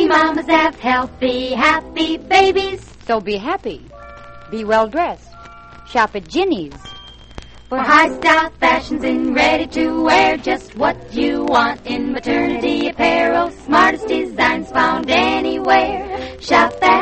mamas have healthy, happy babies. So be happy. Be well dressed. Shop at Ginny's. For high-style fashions and ready-to-wear, just what you want in maternity apparel. Smartest designs found anywhere. Shop at